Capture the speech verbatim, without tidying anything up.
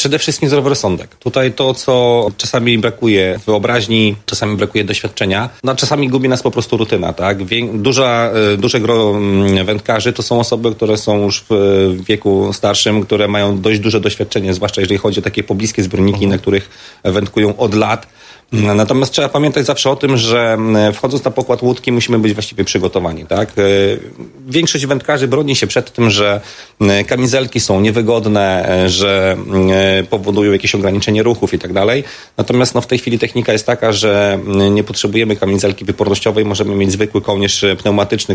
Przede wszystkim zdrowy rozsądek. Tutaj to, co czasami brakuje wyobraźni, czasami brakuje doświadczenia, no czasami gubi nas po prostu rutyna, tak? Duża, duże gro wędkarzy to są osoby, które są już w wieku starszym, które mają dość duże doświadczenie, zwłaszcza jeżeli chodzi o takie pobliskie zbiorniki, mhm. na których wędkują od lat. Natomiast trzeba pamiętać zawsze o tym, że wchodząc na pokład łódki musimy być właściwie przygotowani, tak? Większość wędkarzy broni się przed tym, że kamizelki są niewygodne, że powodują jakieś ograniczenie ruchów i tak dalej. Natomiast no, w tej chwili technika jest taka, że nie potrzebujemy kamizelki wypornościowej, możemy mieć zwykły kołnierz pneumatyczny,